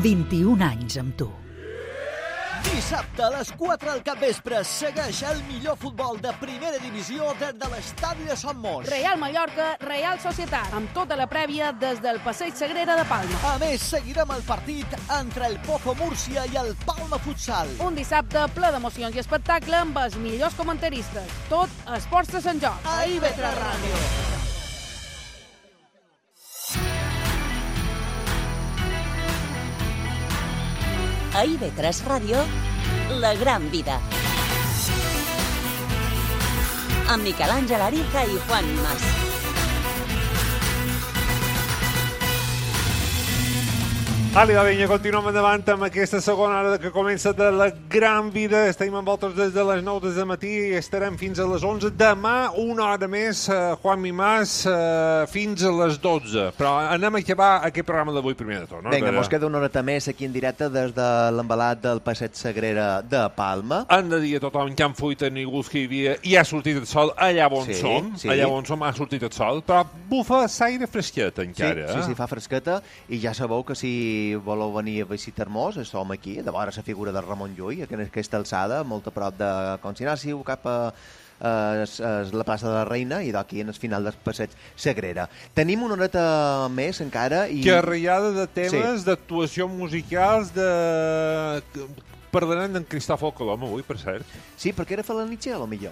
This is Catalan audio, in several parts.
21 anys amb tu. Dissabte a les 4 del capvespre segueix el millor futbol de primera divisió des de l'estadi de Son Mos. Real Mallorca, Real Societat, amb tota la prèvia des del Passeig Sagrera de Palma. A més, seguirem el partit entre el Pozo Múrcia i el Palma Futsal. Un dissabte ple d'emocions i espectacle amb els millors comentaristes. Tot a Esports de Sant Joc. A IB3 Ràdio. A IB3 Ràdio, La Gran Vida. Amb Miquel Àngel Ariza i Juan Mas. Vinga, continuem endavant amb aquesta segona hora que comença de La Gran Vida. Estem amb vosaltres des de les 9 del matí i estarem fins a les 11. Demà, una hora més, Juan Mas, fins a les 12. Però anem a acabar aquest programa d'avui primer de tot, no? Vinga, mos queda una horeta més aquí en directe des de l'embalat del Passeig Sagrera de Palma. Han de dir a tothom que han fuit a ningú que hi havia i ha sortit el sol allà on som. Sí. Allà on som ha sortit el sol, però bufa l'aire fresquet encara. Sí, fa fresqueta i ja sabeu que si voleu venir a visitar-nos, som aquí, de vora la figura de Ramon Llull, en aquesta alçada, molt a prop de Consinàciu, cap a la plaça de la Reina i d'aquí en el final del Passeig Sagrera. Tenim una horeta més encara i... Carregada de temes, d'actuacions musicals, Parlarem d'en Cristòfol Colom avui, per cert. Sí, perquè era Falanitxe, a lo millor.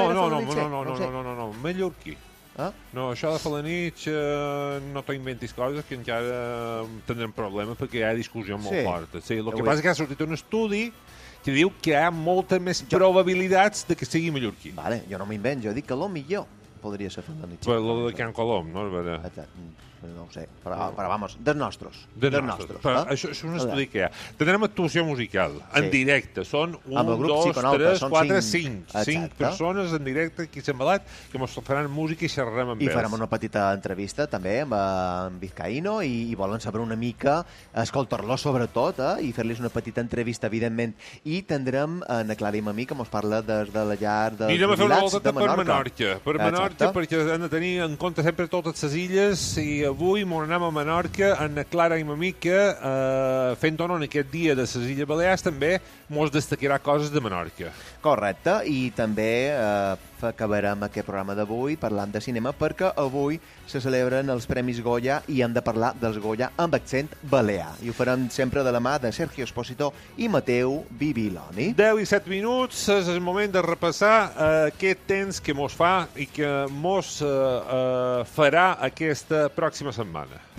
No, mallorquí. Ah? No, això de Falanitx no t'inventis coses que encara tindrem problemes perquè hi ha discussió molt forta. Sí, el que passa és que ha sortit un estudi que diu que hi ha moltes més probabilitats de que sigui mallorquí. Vale, jo no m'invent, jo dic que lo millor podria ser Falanitx. Per lo de Can Colom, no? No ho sé, però vamos, dels nostres. Però això és un estudi que hi ha. Tindrem actuació musical, en directe. Són 1, 2, 3, 4, 5 persones en directe aquí a Sembalat que ens faran música i xerrarem amb ells. I farem una petita entrevista també amb en Vizcaíno i volen saber una mica, escoltar-lo sobretot, i fer-los una petita entrevista, evidentment. I tindrem en Aclarim a mi, que ens parla des de la llar dels jubilats de Menorca. Per Menorca, perquè han de tenir en compte sempre totes les illes i avui m'ho anem a Menorca en Clara i ma mica fent honor en aquest dia de les Illes Balears també mos destacarà coses de Menorca. Correcte, i també acabarem aquest programa d'avui parlant de cinema perquè avui se celebren els Premis Goya i hem de parlar dels Goya amb accent balear. I ho farem sempre de la mà de Sergio Espósito i Mateu Bibiloni. 10 i 7 minuts, és el moment de repassar aquest temps que mos fa i que mos farà aquesta pròxima setmana.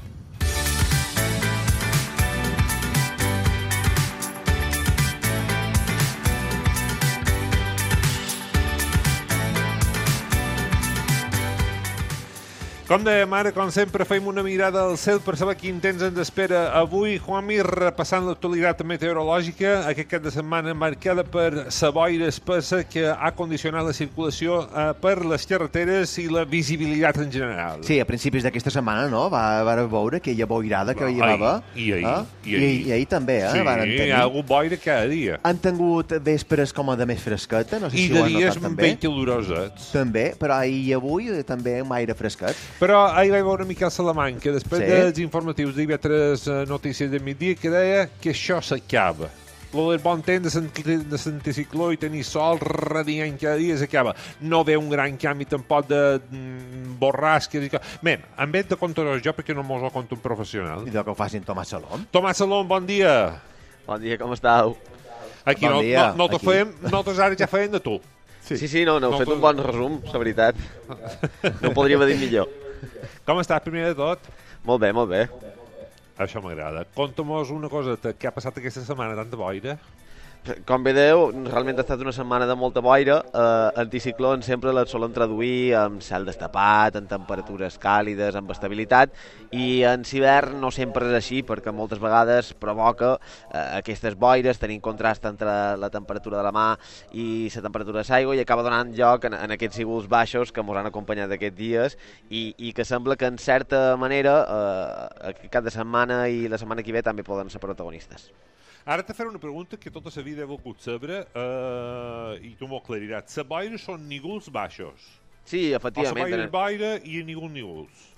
Com dèiem ara, com sempre, fem una mirada al cel per saber quin temps ens espera avui. Juanmi, repassant l'actualitat meteorològica, aquest cap de setmana marcada per la boira espessa que ha condicionat la circulació per les carreteres i la visibilitat en general. Sí, a principis d'aquesta setmana, no? Va veure aquella boirada que hi havia. I ahir també, Sí, hi ha hagut boira cada dia. Han tingut vespres com a de més fresqueta, no sé si ho has notat també. I de dies ben calorosets. També, però ahir i avui també amb aire fresquet. Però ahir vaig veure Miquel Salamanca, després dels informatius d'IV3 Notícies de migdia, que deia que això s'acaba. El bon temps de l'anticicló i tenir sol radiant cada dia s'acaba. No ve un gran canvi tampoc de borrasques. Bé, en vez de contar jo, perquè no mos ho conta un professional. I que ho facin Tomàs Salom. Tomàs Salom, bon dia. Bon dia, com estàu? Aquí nosaltres ara ja feien de tu. Sí, no, heu fet un bon resum, la veritat. No ho podria haver dit millor. Com estàs, primer de tot? Molt bé. Això m'agrada. Conta-mos una cosa, què ha passat aquesta setmana, tanta boira? Com veieu, realment ha estat una setmana de molta boira. Anticiclons sempre les solen traduir amb cel destapat, en temperatures càlides, amb estabilitat, i en hivern no sempre és així, perquè moltes vegades provoca aquestes boires, tenint contrast entre la temperatura de la mà i la temperatura de l'aigua, i acaba donant lloc en aquests símbols baixos que ens han acompanyat aquests dies i que sembla que en certa manera aquest cap de setmana i la setmana que ve també poden ser protagonistes. Ara te faré una pregunta que tota la vida he volgut saber i tu m'ho aclariràs. La boira són nígols baixos? Sí, efectivament. O la boira és boira i nígols?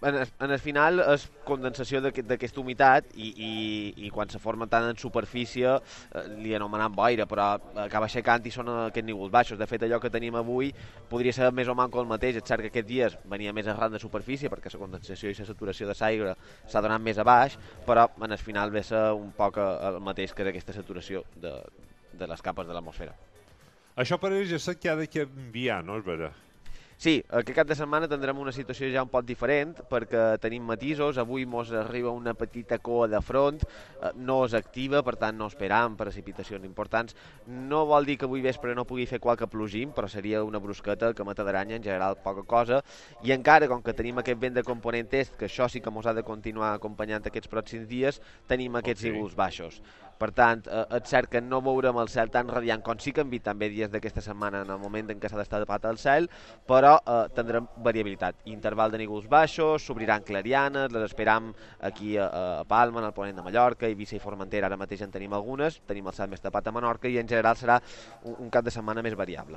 en el final és condensació d'aquesta humitat i quan se forma tant en superfície li anomenam boira, però acaba aixecant i són aquests nívols baixos. De fet, allò que tenim avui podria ser més o manco el mateix. És cert que aquests dies venia més arran de superfície perquè la condensació i la saturació de l'aigua s'ha donat més a baix, però en el final ve a ser un poc el mateix que aquesta saturació de les capes de l'atmosfera. Això per ells és que ha de canviar, no és veritat? Sí, aquest cap de setmana tindrem una situació ja un poc diferent perquè tenim matisos. Avui mos arriba una petita coa de front, no és activa, per tant no esperam precipitacions importants. No vol dir que avui vespre no pugui fer qualque plogim, però seria una brusqueta que mata d'aranya, en general poca cosa, i encara, com que tenim aquest vent de component est, que això sí que mos ha de continuar acompanyant aquests pròxims dies, tenim aquests nívols baixos. Per tant, és cert que no veurem el cel tan radiant com sí que hem vist també dies d'aquesta setmana en el moment en què s'ha d'estar tapat el cel, però tindrem variabilitat. Interval de nívols baixos, s'obriran clarianes, les esperam aquí a Palma, en el ponent de Mallorca, Eivissa i Formentera, ara mateix en tenim algunes, tenim el cel més tapat a Menorca i en general serà un cap de setmana més variable.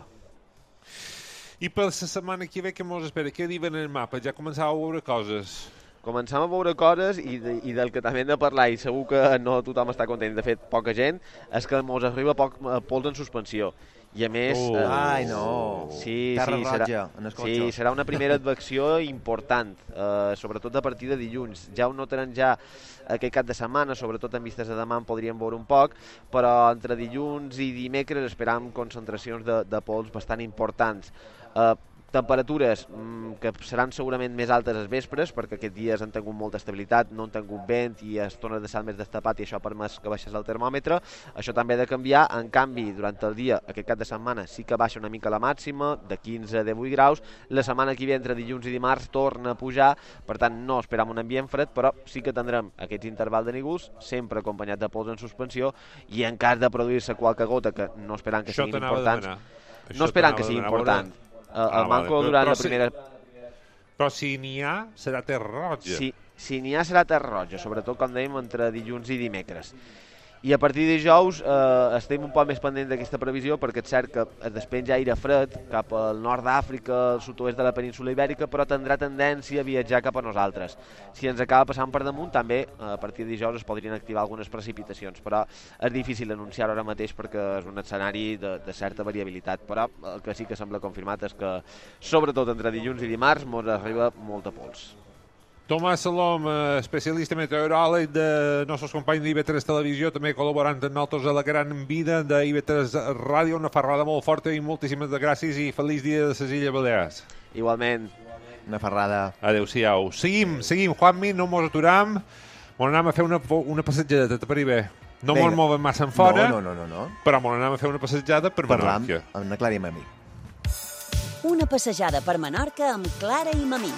I per la setmana que ve què mos espera? Què diuen en el mapa? Ja començava a veure coses. Començam a veure coses i del que també hem de parlar, i segur que no tothom està content, de fet, poca gent, és que mos arriba pols en suspensió. I a més... Ai, no! Terra roja, en els cotxos. Sí, serà una primera advecció important, sobretot a partir de dilluns. Ja ho notaran ja aquest cap de setmana, sobretot en vistes de demà en podríem veure un poc, però entre dilluns i dimecres esperam concentracions de pols bastant importants. Temperatures que seran segurament més altes als vespres, perquè aquests dies han tingut molta estabilitat, no han tingut vent i estones de sal més destapat i això ha permès que baixés el termòmetre. Això també ha de canviar. En canvi, durant el dia, aquest cap de setmana, sí que baixa una mica la màxima, de 15 a 18 graus. La setmana que ve, entre dilluns i dimarts, torna a pujar. Per tant, no esperam un ambient fred, però sí que tindrem aquests intervals de nívols, sempre acompanyat de pols en suspensió, i en cas de produir-se qualque gota, que no esperant que siguin importants, no esperant que sigui important. El manco durant la primera... Però si n'hi ha, serà terra roja. Si n'hi ha, serà terra roja, sobretot, com dèiem, entre dilluns i dimecres. I a partir de dijous estem un poc més pendents d'aquesta previsió, perquè és cert que es despenja aire fred cap al nord d'Àfrica, al sud-oest de la península Ibèrica, però tindrà tendència a viatjar cap a nosaltres. Si ens acaba passant per damunt, també a partir de dijous es podrien activar algunes precipitacions, però és difícil anunciar-ho ara mateix perquè és un escenari de certa variabilitat. Però el que sí que sembla confirmat és que, sobretot entre dilluns i dimarts, mos arriba molta pols. Tomàs Salom, especialista meteoròleg de nostres companys d'IV3 Televisió, també col·laborant amb nosaltres a la gran vida d'IV3 Ràdio. Una ferrada molt forta i moltíssimes gràcies i feliç dia de les Illes Balears. Igualment. Una ferrada. Adéu-siau. Seguim, Juanmi, no mos aturam. Mos anem a fer una passejada, te pari bé. No mos movem massa en fora, no. Però mos anem a fer una passejada per Menorca. Parlam amb la Clara i Mamí. Una passejada per Menorca amb Clara i Mamí.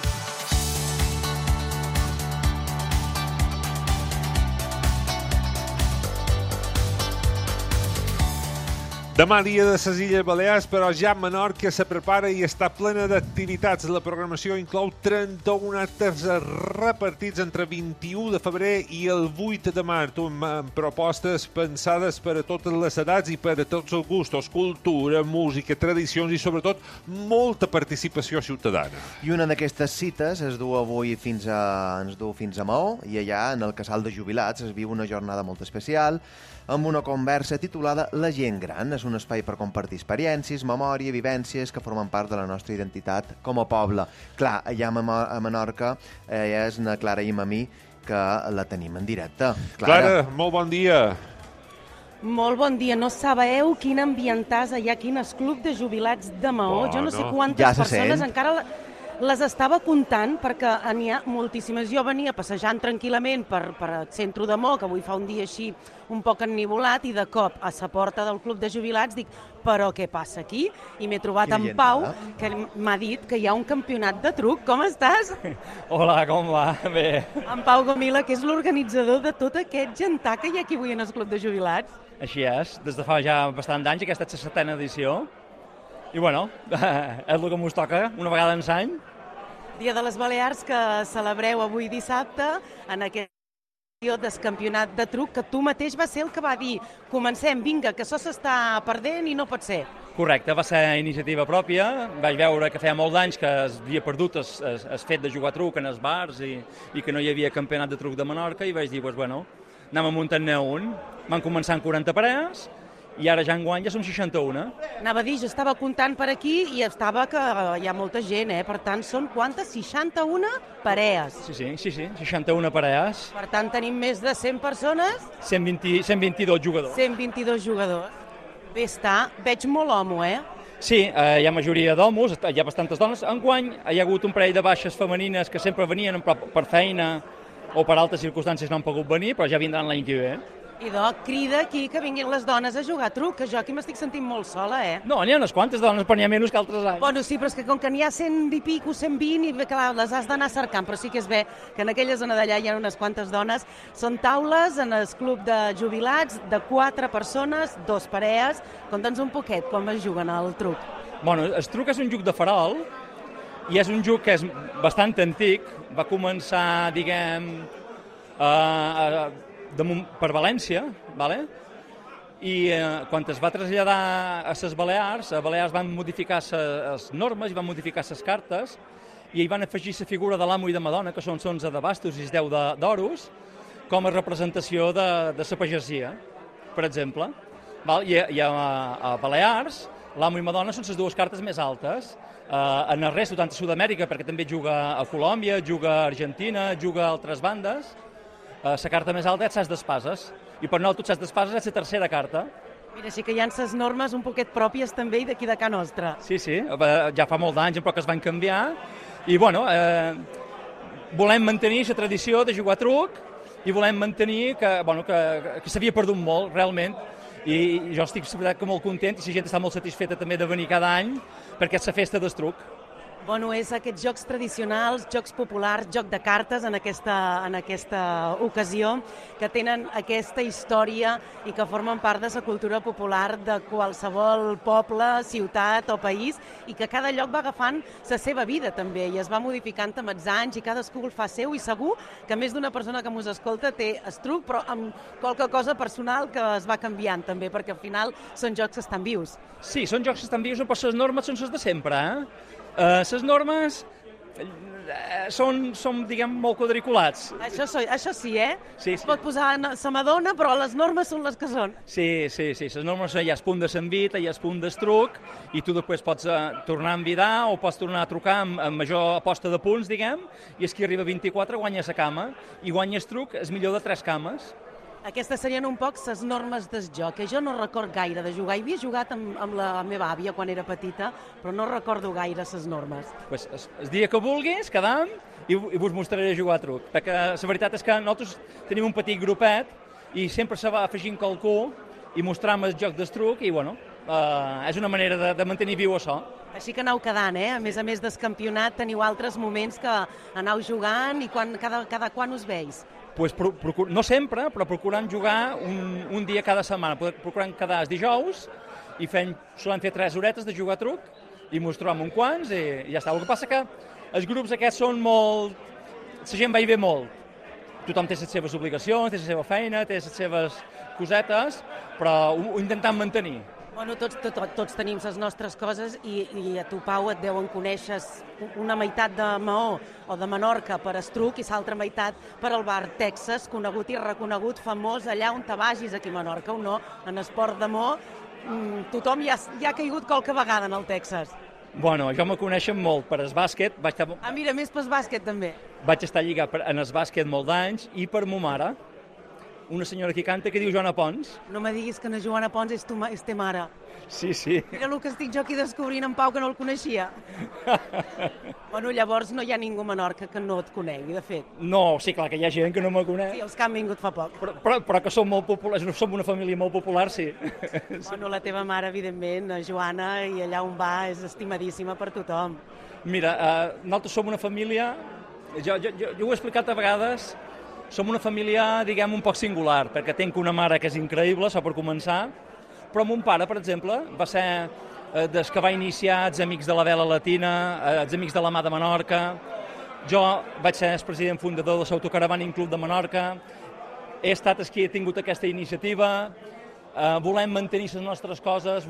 Demà dia de les Illes Balears, però ja Menorca se prepara i està plena d'activitats. La programació inclou 31 actes repartits entre 21 de febrer i el 8 de març, amb propostes pensades per a totes les edats i per a tots els gustos, cultura, música, tradicions i sobretot molta participació ciutadana. I una d'aquestes cites es du avui fins a Maó, i allà en el Casal de Jubilats es viu una jornada molt especial amb una conversa titulada La gent gran. És un espai per compartir experiències, memòria, vivències que formen part de la nostra identitat com a poble. Clar, allà a Menorca és na Clara i Mamí que la tenim en directe. Clara, molt bon dia. Molt bon dia. No sabeu quin ambientàs hi ha aquí en el Club de Jubilats de Maó. Jo no sé quantes persones encara les estava comptant perquè n'hi ha moltíssimes. Jo venia passejant tranquil·lament per el centre de Maó, que avui fa un dia així un poc ennivolat, i de cop a la porta del Club de Jubilats dic, però què passa aquí? I m'he trobat en Pau, que m'ha dit que hi ha un campionat de truc. Com estàs? Hola, com va? Bé. En Pau Gomila, que és l'organitzador de tot aquest jantar que hi ha aquí avui en el Club de Jubilats. Així és, des de fa ja bastant d'anys, aquesta és la 7ª edició. I bueno, és el que mos toca, una vegada en l'any. Dia de les Balears que celebreu avui dissabte en aquest del campionat de truc, que tu mateix va ser el que va dir comencem, vinga, que això s'està perdent i no pot ser. Correcte, va ser iniciativa pròpia. Vaig veure que feia molts anys que es havia perdut el fet de jugar truc en els bars i que no hi havia campionat de truc de Menorca i vaig dir, doncs, bueno, anem a muntar-ne un. Van començar amb 40 parelles i ara ja enguany ja som 61. Anava a dir, jo estava comptant per aquí i estava que hi ha molta gent, Per tant, són quantes? 61 parelles. Sí, 61 parelles. Per tant, tenim més de 100 persones. 122 jugadors. 122 jugadors. Bé està, veig molt homo, Sí, hi ha majoria d'homos, hi ha bastantes dones. Enguany hi ha hagut un parell de baixes femenines que sempre venien per feina o per altres circumstàncies no han pogut venir, però ja vindran l'any que ve. I crida aquí que vinguin les dones a jugar a truc, que jo aquí m'estic sentint molt sola, No, n'hi ha unes quantes dones, però n'hi ha menys que altres anys. Bueno, sí, però és que com que n'hi ha 100 i pico, 120, i clar, les has d'anar cercant, però sí que és bé que en aquella zona d'allà hi ha unes quantes dones. Són taules en el club de jubilats de 4 persones, 2 parelles. Conta'ns un poquet com es juguen al truc. Bueno, el truc és un joc de farol i és un joc que és bastant antic. Va començar, diguem, per València, ¿vale? I quan es va traslladar a les Balears, a Balears van modificar les normes i van modificar les cartes i hi van afegir la figura de l'amo i de Madonna, que són 11 de bastos i 10 d'oros, com a representació de la pagesia, per exemple. I a Balears, l'amo i Madonna són les dues cartes més altes. En el resto, tant a Sud-amèrica, perquè també juga a Colòmbia, juga a Argentina, juga a altres bandes, la carta més alta és les d'espases. I per nosaltres les d'espases és la tercera carta. Mira, així que hi ha les normes un poquet pròpies també d'aquí de Ca Nostra. Sí, ja fa molts anys, però que es van canviar. I, bueno, volem mantenir la tradició de jugar a truc i volem mantenir que s'havia perdut molt, realment. I jo estic molt content i la gent està molt satisfeta també de venir cada any perquè és la festa del truc. Bueno, és aquests jocs tradicionals, jocs populars, joc de cartes en aquesta ocasió, que tenen aquesta història i que formen part de la cultura popular de qualsevol poble, ciutat o país, i que cada lloc va agafant la seva vida també i es va modificant amb els anys i cadascú el fa seu, i segur que més d'una persona que mos escolta té el truc, però amb qualque cosa personal que es va canviant també, perquè al final són jocs que estan vius. Sí, són jocs que estan vius, però les normes són les de sempre, les normes són, diguem, molt quadriculats. Això sí, Sí. Es pot posar la Madonna, però les normes són les que són. Sí, les normes són, hi ha el punt de s'envita, hi ha el punt d'estruc, i tu després pots tornar a envidar o pots tornar a trucar amb major aposta de punts, diguem, i és qui arriba a 24 guanya la cama, i guanya estruc és millor de 3 cames. Aquestes serien un poc les normes del joc, que jo no record gaire de jugar. Havia jugat amb la meva àvia quan era petita, però no recordo gaire les normes. Pues, el dia que vulguis, quedam i vos mostraré a jugar a truc. Perquè la veritat és que nosaltres tenim un petit grupet i sempre se va afegint qualcú i mostram el joc del truc i, bueno, és una manera de mantenir viu això. Així que aneu quedant, A més del campionat teniu altres moments que aneu jugant i cada quan us veus? Pues, no sempre, però procurant jugar un dia cada setmana. Procurant quedar els dijous i solem fer 3 horetes de jugar a truc i mostrar-me uns quants i ja està. El que passa que els grups aquests són molt... La gent va i ve molt. Tothom té les seves obligacions, té la seva feina, té les seves cosetes, però ho intentem mantenir. Bueno, tots tenim les nostres coses i a tu, Pau, et deuen conèixer una meitat de Maó o de Menorca per Estruc i l'altra meitat per al bar Texas, conegut i reconegut, famós allà on te vagis aquí a Menorca o no, en esport de Maó. Tothom ja ha caigut qualque vegada en el Texas. Bueno, jo me coneixen molt per el bàsquet. Mira, més per el bàsquet també. Vaig estar lligat en el bàsquet molt d'anys i per ma mare, una senyora que canta que diu Joana Pons. No me diguis que na Joana Pons és te mare. Sí. Mira el que estic jo aquí descobrint en Pau, que no el coneixia. Bueno, llavors no hi ha ningú a Menorca que no et conegui, de fet. No, sí, clar que hi ha gent que no me coneix. Sí, els que han vingut fa poc. Però que som molt populars, som una família molt popular, sí. Bueno, la teva mare, evidentment, la Joana, i allà on va és estimadíssima per tothom. Mira, nosaltres som una família, jo ho he explicat a vegades, som una família, diguem, un poc singular, perquè tinc una mare que és increïble, això per començar, però mon pare, per exemple, va ser des que va iniciar els Amics de la Vela Latina, els Amics de la Mà de Menorca. Jo vaig ser el president fundador de l'Autocaravaning Club de Menorca. He estat el que he tingut aquesta iniciativa. volem mantenir les nostres coses,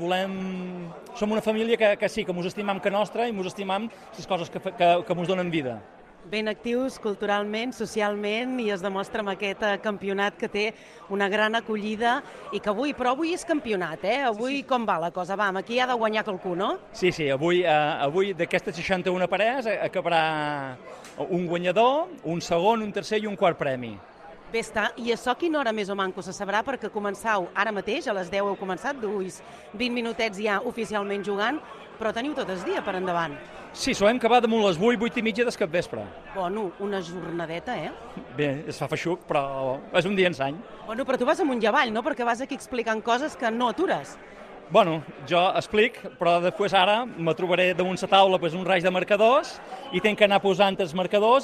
som una família que sí, que mos estimam que nostra i mos estimam les coses que mos donen vida. Ben actius culturalment, socialment, i es demostra amb aquest campionat que té una gran acollida i que avui és campionat, eh? Avui com va la cosa? Va, aquí ha de guanyar qualcú, no? Sí, avui d'aquestes 61 parelles acabarà un guanyador, un segon, un tercer i un quart premi. Bé està, i això quina hora més o manco se sabrà, perquè començau ara mateix, a les 10 heu començat, 20 minutets ja oficialment jugant, però teniu tot el dia per endavant. Sí, s'ho hem acabat damunt les 8 i mitja del capvespre. Bueno, una jornadeta, eh? Bé, es fa feixuc, però és un dia ensany. Bueno, però tu vas amunt i avall, no? Perquè vas aquí explicant coses que no atures. Bueno, jo explic, però després ara me trobaré damunt la taula un raig de marcadors i tenc que anar posant els marcadors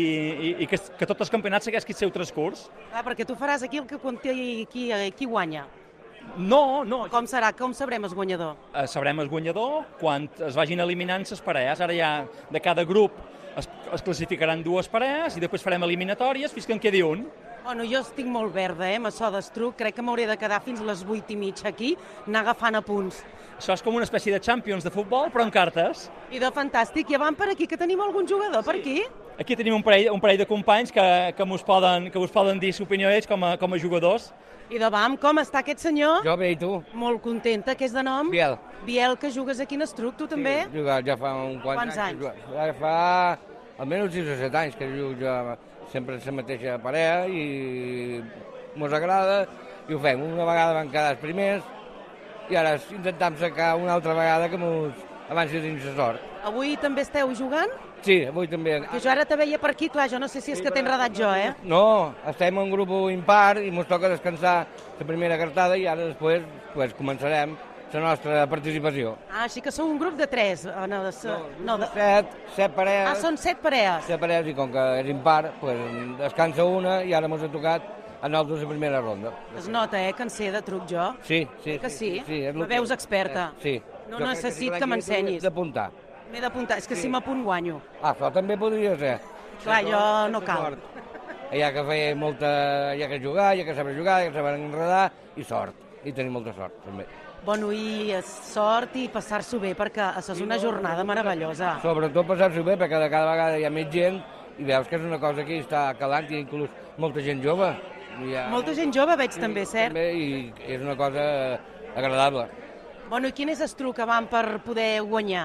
i que tot el campionat segueixi el seu transcurs. Ah, perquè tu faràs aquí el que conté qui guanya. No. Com serà? Com sabrem el guanyador? Sabrem el guanyador quan es vagin eliminant les parelles. Ara ja de cada grup es classificaran 2 parelles i després farem eliminatòries fins que en quedi un. Bueno, jo estic molt verda, amb això d'estruc. Crec que m'hauré de quedar fins a les 8 i mitja aquí, anar agafant apunts. Això és com una espècie de Champions de futbol, però en cartes. I de fantàstic. I avant per aquí, que tenim algun jugador per aquí? Aquí tenim un parell de companys que us poden dir l'opinió ells com a jugadors. I davant, com està aquest senyor? Jo bé, i tu? Molt contenta, que és de nom? Biel. Biel, que jugues aquí en Estruc, tu també? Sí, he jugat ja fa quants anys? Ja fa almenys 6 o 7 anys que jugo jo sempre la mateixa parella i mos agrada i ho fem. Una vegada van quedar els primers i ara intentam sacar una altra vegada que mos avanci dins la sort. Avui també esteu jugant? Sí, avui també. Que jo ara te veia per aquí, clar, jo no sé si és que t'he enredat jo, eh? No, estem en un grup impar i ens toca descansar la primera cartada i ara després començarem la nostra participació. Ah, així que sou un grup de 3. No, de 7 parelles. Ah, són 7 parelles. 7 parelles i com que és impar, descansa una i ara ens ha tocat a nosaltres la primera ronda. Es nota, que en sé de truc jo. Sí. Que sí? Me veus experta. Sí. No necessit que m'ensenyis. D'apuntar. M'he d'apuntar, és que si m'apunt guanyo. Ah, això també podria ser. Clar, jo no cal. Hi ha que fer hi ha que jugar, hi ha que saber jugar, hi ha que saber enredar i sort. I tenir molta sort, també. Bueno, i sort i passar-s'ho bé, perquè això és una jornada meravellosa. Sobretot passar-s'ho bé, perquè cada vegada hi ha més gent i veus que és una cosa que està calant i inclús molta gent jove. Molta gent jove veig també, cert? També, i és una cosa agradable. Bueno, i quin és el truc que van per poder guanyar?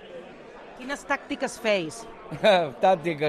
Quines tàctiques feis? Tàctiques,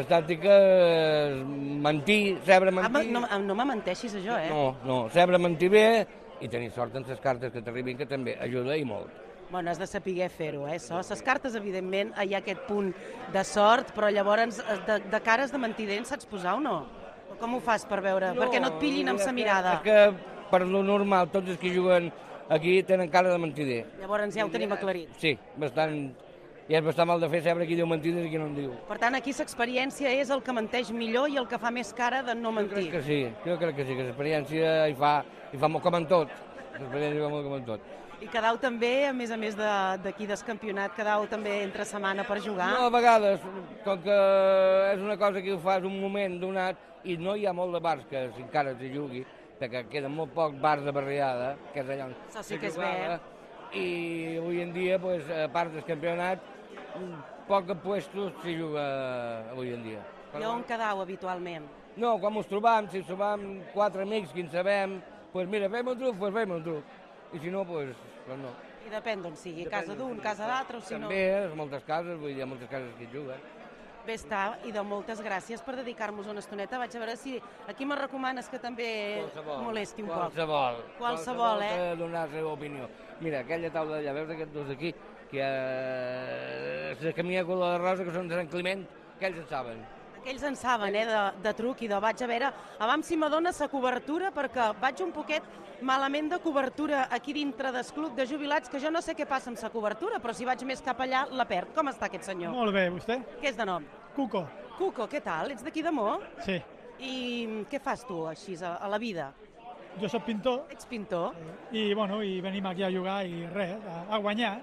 mentir, saber mentir... No me menteixis, això, eh? No, saber mentir bé i tenir sort en les cartes que t'arribin, que també ajuda i molt. Bueno, has de saber fer-ho, això. Les cartes, evidentment, hi ha aquest punt de sort, però llavors de cares de mentident saps posar o no? Com ho fas per veure? Perquè no et pillin amb sa mirada. És que, per lo normal, tots els que juguen aquí tenen cara de mentider. Llavors ja ho tenim aclarit. Sí, bastant... I és bastant mal de fer saber qui diu mentides i qui no en diu. Per tant, aquí l'experiència és el que menteix millor i el que fa més cara de no mentir. Jo crec que sí, que l'experiència hi fa molt com en tot. L'experiència hi fa molt com en tot. I quedau també, a més d'aquí del campionat, quedau també entre setmana per jugar? No, a vegades, com que és una cosa que ho fas un moment donat i no hi ha molt de bars que encara s'hi jugui, perquè queden molt pocs bars de barriada, que és allà on això sí que és bé. I avui en dia, a part del campionat, poc puestos s'hi juga avui en dia. I on quedau habitualment? No, quan ens trobam, si trobam 4 amics que en sabem, doncs mira, fem un truc, fem un truc. I si no, doncs no. I depèn d'on sigui, casa d'un, casa d'altre, o si no... També, en moltes cases, vull dir, hi ha moltes cases que hi juguen. Bé està, i de moltes gràcies per dedicar-nos una estoneta. Vaig a veure si aquí me recomanes que també molesti un poc. Qualsevol, eh? Donar la seva opinió. Mira, aquella taula d'allà, veus aquests dos d'aquí, que la camina color de rosa, que són de Sant Climent, que ells en saben. Aquells en saben, de truc i de vaig a veure. Abans si m'adona la cobertura, perquè vaig un poquet malament de cobertura aquí dintre del club de jubilats, que jo no sé què passa amb la cobertura, però si vaig més cap allà la perd. Com està aquest senyor? Molt bé, vostè? Què és de nom? Cuco. Cuco, què tal? Ets d'aquí de Mo? Sí. I què fas tu, així, a la vida? Jo soc pintor. Ets pintor? I venim aquí a jugar i res, a guanyar.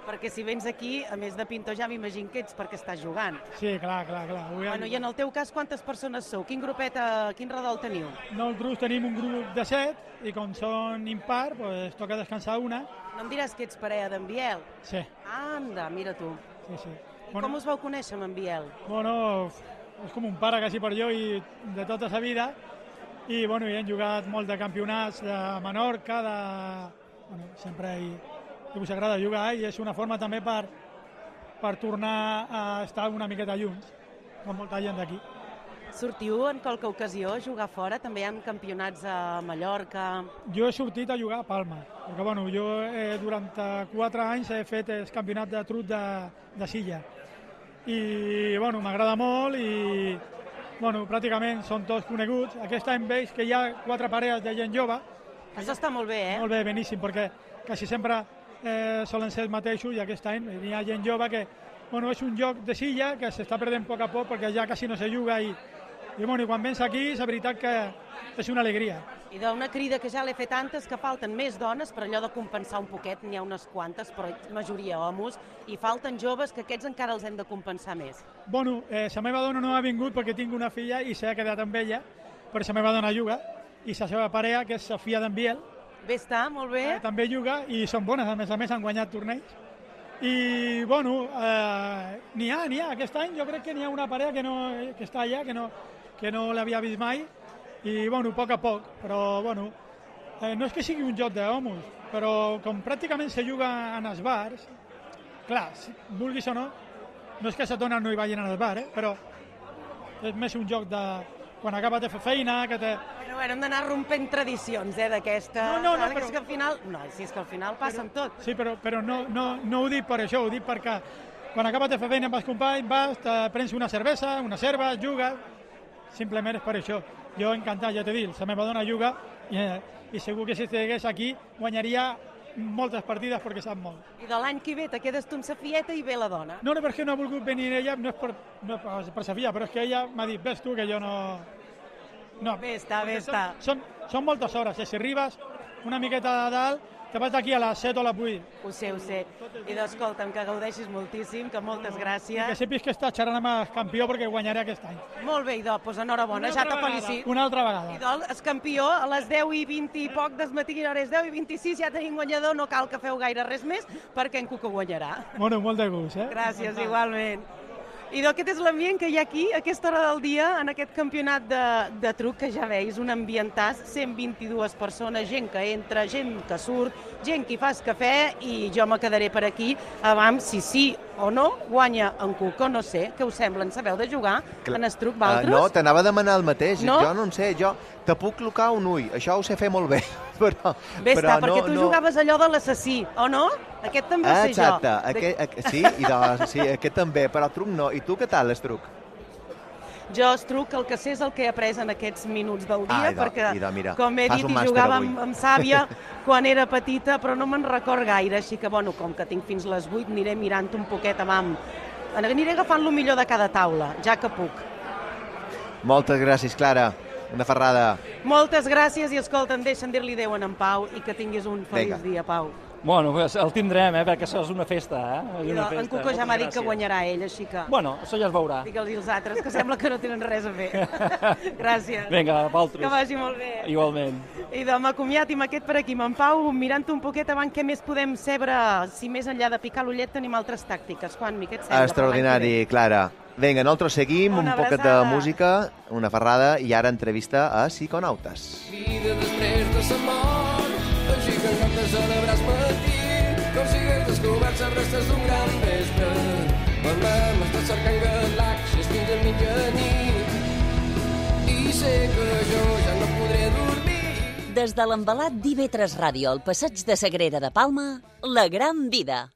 Perquè si vens aquí, a més de pintor, ja m'imagino que ets perquè estàs jugant. Sí, clar. Bueno, i en el teu cas, quantes persones sou? Quin redol teniu? Nosaltres tenim un grup de 7 i com són impar, doncs toca descansar una. No em diràs que ets parella d'en Biel? Sí. Anda, mira tu. Sí. Com us vau conèixer amb en Biel? Bueno, és com un pare quasi per jo i de tota sa vida. I bueno, hi hem jugat molt de campionats de Menorca, sempre que us agrada jugar i és una forma també per tornar a estar una miqueta junts, amb molta gent d'aquí. Sortiu en qualque ocasió a jugar fora? També hi ha campionats a Mallorca? Jo he sortit a jugar a Palma, perquè bueno, jo durant 4 anys he fet el campionat de truc de Silla. I bueno, m'agrada molt i bueno, pràcticament són tots coneguts. Aquest any veig que hi ha 4 parelles de gent jove. Això està molt bé, Molt bé, beníssim, perquè quasi sempre solen ser els mateixos i aquest any hi ha gent jove que bueno, és un joc de silla que s'està perdent a poc a poc perquè ja quasi no se juga i bueno, quan vens aquí és veritat que és una alegria. I d'una crida que ja l'he fet antes, que falten més dones per allò de compensar un poquet, n'hi ha unes quantes, però majoria homes, i falten joves que aquests encara els hem de compensar més. Bueno, la meva dona no ha vingut perquè tinc una filla i s'ha quedat amb ella, però la meva dona juga, i la seva parella, que és la filla d'en Biel, bé està, molt bé. També juga i són bones, a més han guanyat torneigs. I, bueno, n'hi ha, aquest any jo crec que n'hi ha una parella que està allà, que no l'havia vist mai, i, bueno, a poc, però, bueno, no és que sigui un joc d'homes, però com pràcticament se juga en els bars, clar, vulguis o no, no és que les dones no hi vagin als bars, però és més un joc de quan acabes de fer feina, que te... Bueno, hem d'anar rompent tradicions, d'aquesta... No, però... És que al final... No, si és que al final passa amb tot. Sí, però no ho dic per això, ho dic perquè quan acabes de fer feina amb els companys, vas, te prens una cervesa, jugues, simplement és per això. Jo encantat, ja t'he dit, la meva dona juga i segur que si estigués aquí guanyaria moltes partides perquè sap molt. I de l'any que ve te quedes tu amb sa fieta i ve la dona? No, perquè no ha volgut venir ella, no és per sa filla, però és que ella m'ha dit, ves tu, que jo no... Bé està. Són moltes hores, si arribes una miqueta de dalt, te vas d'aquí a les 7 o a les 8. Ho sé. I escolta'm, que gaudeixis moltíssim, que moltes gràcies. I que sàpigues que estàs xerrant amb el campió perquè guanyaré aquest any. Molt bé, Idò, doncs enhorabona, ja te felicito. Una altra vegada. Idò, el campió, a les 10:20 i poc del matí, ara és 10:26, ja tenim guanyador, no cal que feu gaire res més, perquè en Cuco guanyarà. Bueno, molt de gust, Gràcies, igualment. I aquest és l'ambient que hi ha aquí, a aquesta hora del dia, en aquest campionat de truc, que ja veus, un ambientàs, 122 persones, gent que entra, gent que surt, gent que hi fas cafè, i jo me quedaré per aquí, abans, si sí o no, guanya en Cuco, no sé, què us sembla, en sabeu de jugar en estruc, vosaltres? No, t'anava a demanar el mateix, no? Jo no en sé, jo te puc clocar un ull, això ho sé fer molt bé, però perquè tu jugaves allò de l'assassí, o no? Aquest també ho sé jo. Exacte, sí, aquest també, però truc no. I tu què tal, estruc? Jo, estruc, el que sé és el que he après en aquests minuts del dia, perquè, mira, com he dit, hi jugava amb Sàvia quan era petita, però no me'n record gaire, així que, bueno, com que tinc fins les 8, aniré mirant un poquet aniré agafant el millor de cada taula, ja que puc. Moltes gràcies, Clara. Una ferrada. Moltes gràcies i, escolta, em deixen dir-li adéu en Pau i que tinguis un feliç dia, Pau. Bueno, pues el tindrem, perquè això és una festa, En Cuco ja m'ha dit que guanyarà ell, així que... Bueno, això ja es veurà. Digue'ls els altres, que sembla que no tenen res a fer. Gràcies. Vinga, vosaltres. Que vagi molt bé. Igualment. I m'acomiat i aquest per aquí, amb en Pau, mirant un poquet avant què més podem saber, si més enllà de picar l'ullet tenim altres tàctiques. Juanmi, què et sembla? Extraordinari, Clara. Vinga, nosaltres seguim, un poquet de música, una ferrada, i ara entrevista a Psiconautes. Vida després de sa mort, així que en lloc de celebrar matí, com si hagués descobert les restes d'un gran vespre. Parlem, estàs cercant galàxies fins a mitjanit, i sé que jo ja no podré dormir. Des de l'embalat d'IV3 Ràdio al passeig de Sagrera de Palma, La Gran Vida.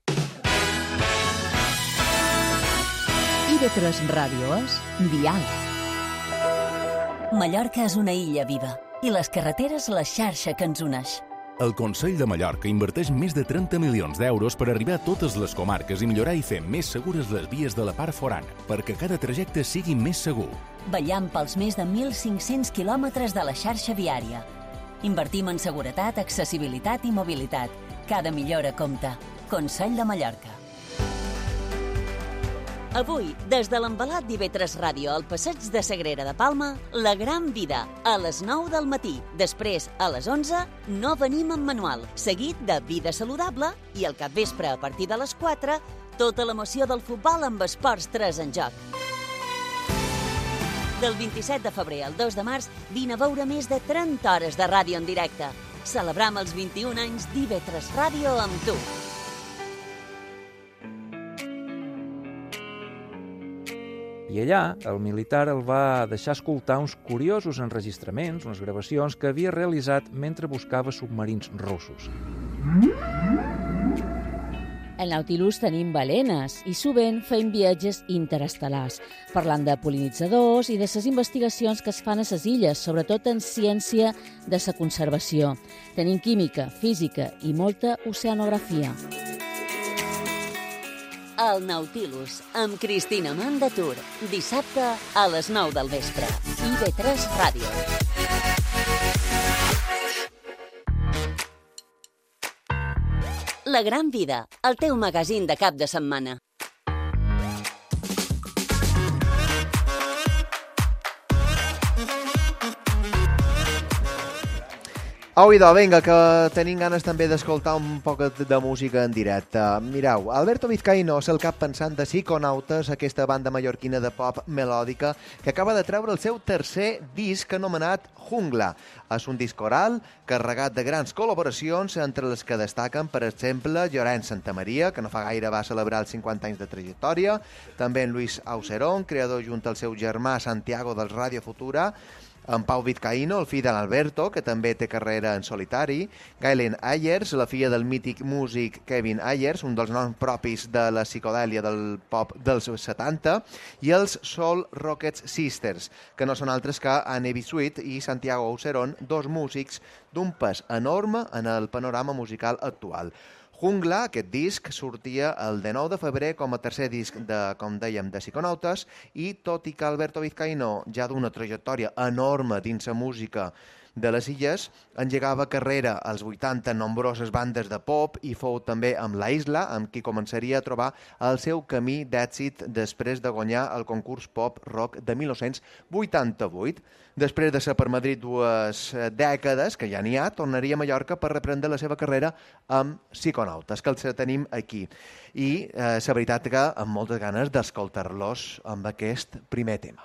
IV3 Ràdio és Dial. Mallorca és una illa viva i les carreteres la xarxa que ens uneix. El Consell de Mallorca inverteix més de 30 milions d'euros per arribar a totes les comarques i millorar i fer més segures les vies de la part forana, perquè cada trajecte sigui més segur. Vetllant pels més de 1.500 quilòmetres de la xarxa viària. Invertim en seguretat, accessibilitat i mobilitat. Cada millora compta. Consell de Mallorca. Avui, des de l'Envelat d'IV3 Ràdio al Passeig de Sagrera de Palma, La Gran Vida, a les 9 del matí. Després, a les 11, No venim amb manual, seguit de Vida Saludable i al capvespre, a partir de les 4, tota l'emoció del futbol amb Esports 3 en joc. Del 27 de febrer al 2 de març, vine a veure més de 30 hores de ràdio en directe. Celebram els 21 anys d'IV3 Ràdio amb tu. I allà, el militar el va deixar escoltar uns curiosos enregistraments, unes gravacions que havia realitzat mentre buscava submarins russos. Al Nautilus tenim balenes i sovint fem viatges interestel·lars, parlant de pol·linitzadors i de les investigacions que es fan a les illes, sobretot en ciència de la conservació. Tenim química, física i molta oceanografia. El Nautilus, amb Cristina Mandatur, dissabte a les 9 del vespre. IV3 Ràdio. La Gran Vida, el teu magazín de cap de setmana. Au, idò, vinga, que tenim ganes també d'escoltar un poc de música en directe. Mireu, Alberto Vizcaíno és el cap pensant de Psiconautas, aquesta banda mallorquina de pop melòdica que acaba de treure el seu tercer disc anomenat Jungla. És un disc coral carregat de grans col·laboracions, entre les que destaquen, per exemple, Llorenç Santamaria, que no fa gaire va celebrar els 50 anys de trajectòria, també en Luis Auserón, creador junt al seu germà Santiago del Radio Futura, en Pau Vizcaíno, el fill de l'Alberto, que també té carrera en solitari, Gailen Ayers, la filla del mític músic Kevin Ayers, un dels noms propis de la psicodèlia del pop dels 70, i els Soul Rockets Sisters, que no són altres que Anne Bisuit i Santiago Auserón, dos músics d'un pes enorme en el panorama musical actual. Jungla, aquest disc, sortia el 19 de febrer com a tercer disc de, com dèiem, de Psiconautas, i tot i que Alberto Vizcaíno, ja d'una trajectòria enorme dins la música de les illes, engegava carrera als 80 en nombroses bandes de pop i fou també amb La Isla, amb qui començaria a trobar el seu camí d'èxit després de guanyar el concurs pop rock de 1988. Després de ser per Madrid 2 dècades, que ja n'hi ha, tornaria a Mallorca per reprendre la seva carrera amb Psiconautas, que els tenim aquí. I la veritat que amb moltes ganes d'escoltar-los amb aquest primer tema.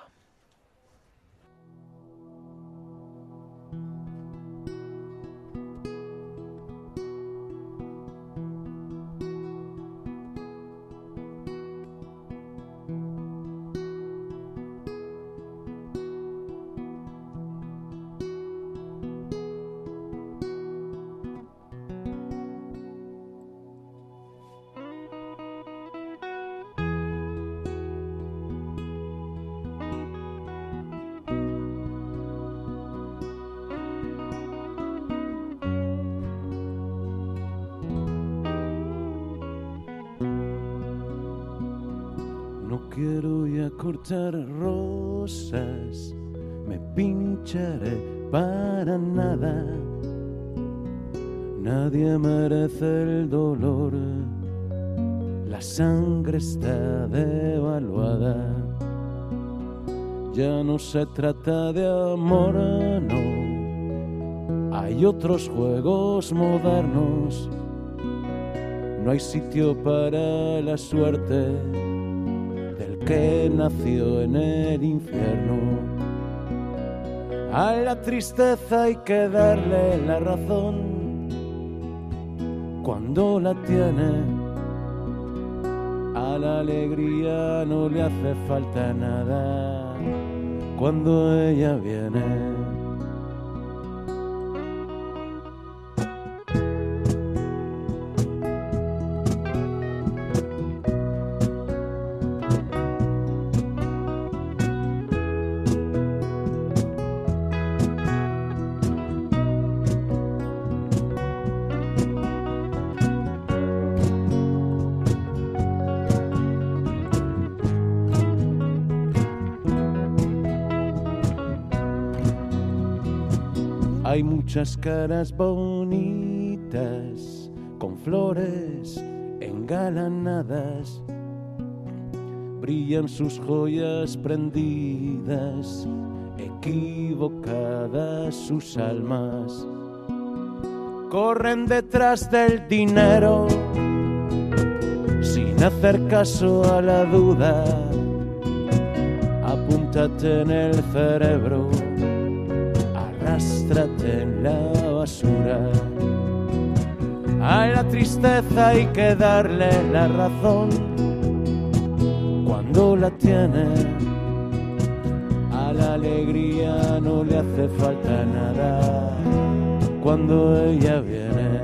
Quiero ya cortar rosas, me pincharé para nada. Nadie merece el dolor, la sangre está devaluada. Ya no se trata de amor, no. Hay otros juegos modernos, no hay sitio para la suerte que nació en el infierno. A la tristeza hay que darle la razón cuando la tiene. A la alegría no le hace falta nada cuando ella viene. Hay muchas caras bonitas, con flores engalanadas, brillan sus joyas prendidas, equivocadas sus almas. Corren detrás del dinero, sin hacer caso a la duda. Apúntate en el cerebro, arrástrate en la basura. A la tristeza hay que darle la razón cuando la tiene. A la alegría no le hace falta nada cuando ella viene.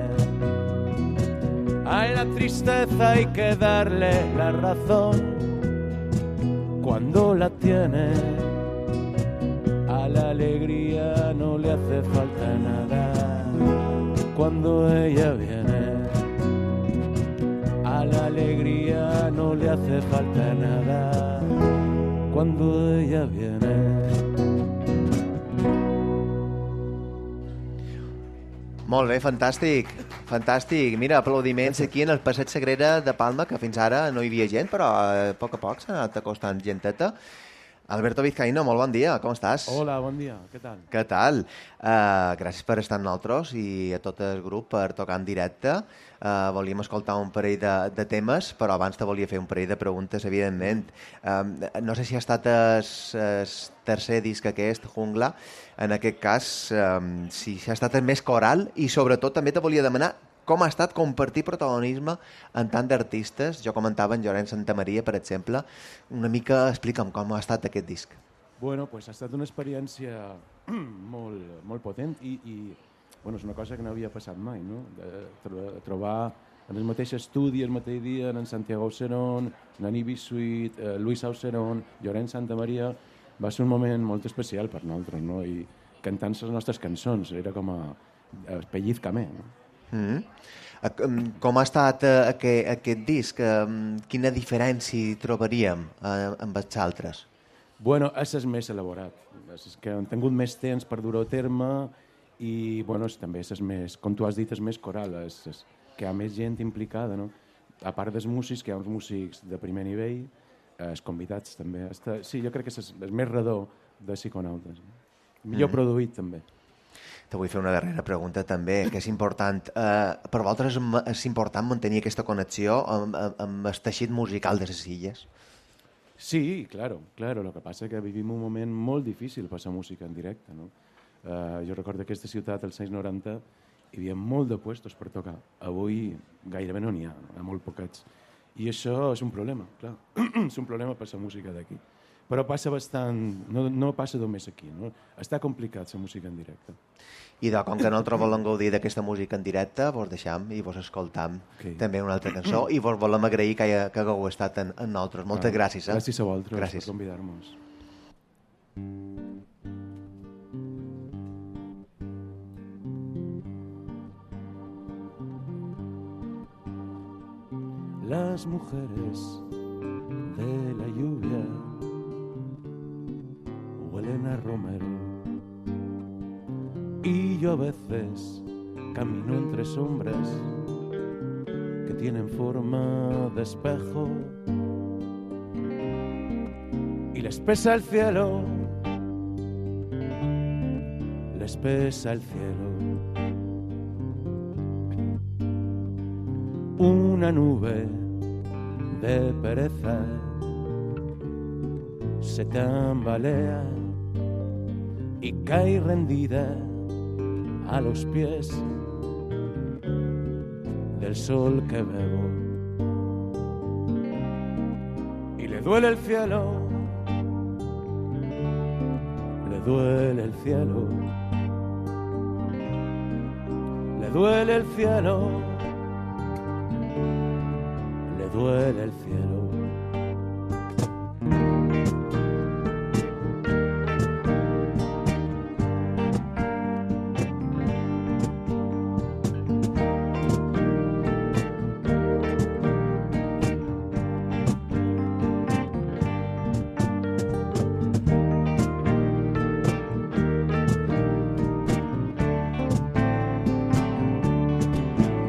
A la tristeza hay que darle la razón cuando la tiene. A la alegría no le hace falta nada cuando ella viene. A la alegría no le hace falta nada cuando ella viene. Molt bé, fantàstic, fantàstic. Mira, aplaudiments aquí en el Passeig Sagrera de Palma, que fins ara no hi havia gent, però a poc s'ha anat acostant genteta. Alberto Vizcaíno, molt bon dia, com estàs? Hola, bon dia, què tal? Què tal? Gràcies per estar amb nosaltres i a tot el grup per tocar en directe. Volíem escoltar un parell de temes, però abans te volia fer un parell de preguntes, evidentment. No sé si ha estat el tercer disc aquest, Jungla, en aquest cas, si ha estat el més coral, i sobretot també te volia demanar com ha estat compartir protagonisme en tant d'artistes. Jo comentava en Llorenç Santamaria, per exemple. Una mica explica'm com ha estat aquest disc. Bueno, pues ha estat una experiència molt potent i bueno, és una cosa que no havia passat mai, no? Trobar en el mateix estudi, el mateix dia, en Santiago Auceron, en Ibi Sweet, Luis Auceron, Llorenç Santamaria, va ser un moment molt especial per nosaltres, no? I cantant les nostres cançons, era com a pellizcame, no? Com ha estat aquest disc? Quina diferència trobaríem amb els altres? Bueno, és més elaborat. És que han tingut més temps per dur-ho a terme i bueno, també és més, com tu has dit, és més coral, que hi ha més gent implicada, no? A part dels músics, que hi ha uns músics de primer nivell, els convidats també. Sí, jo crec que és més redó de Psiconautes. Millor produït també. Te vull fer una darrera pregunta també, que és important. Per vosaltres és important mantenir aquesta connexió amb el teixit musical de les illes? Sí, claro. Lo que passa és que vivim un moment molt difícil passar música en directe, no? Jo recordo que aquesta ciutat, als anys 90, hi havia molt de puestos per tocar. Avui gairebé no n'hi ha, hi ha molt poquets. I això és un problema, clar. És un problema passar música d'aquí. Però passa bastant, no passa només aquí, no? Està complicat la música en directe. I com que nosaltres volem gaudir d'aquesta música en directe, vos deixam i vos escoltam també una altra cançó i vos volem agrair que hagueu estat en nosaltres. Moltes gràcies. Gràcies a vosaltres per convidar-nos. Las mujeres de la lluvia huelen a romero y yo a veces camino entre sombras que tienen forma de espejo y les pesa el cielo, les pesa el cielo. Una nube de pereza se tambalea y cae rendida a los pies del sol que bebo. Y le duele el cielo, le duele el cielo, le duele el cielo, le duele el cielo.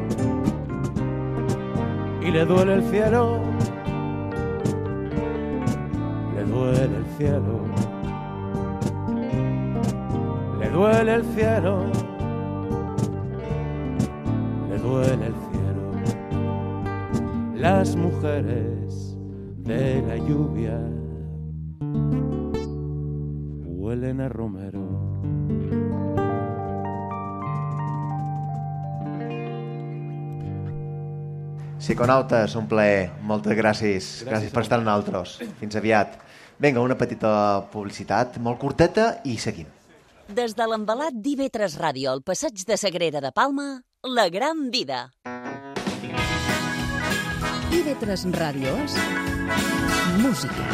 Y le duele el cielo, cielo, le duele el cielo, le duele el cielo. Las mujeres de la lluvia huelen a romero. Psiconautes, un plaer. Moltes gràcies. Gràcies per estar amb nosaltres. Fins aviat. Vinga, una petita publicitat, molt curteta, i seguim. Des de l'embalat d'IV3 Ràdio al passeig de Sagrera de Palma, La Gran Vida. IV3 Ràdio és música.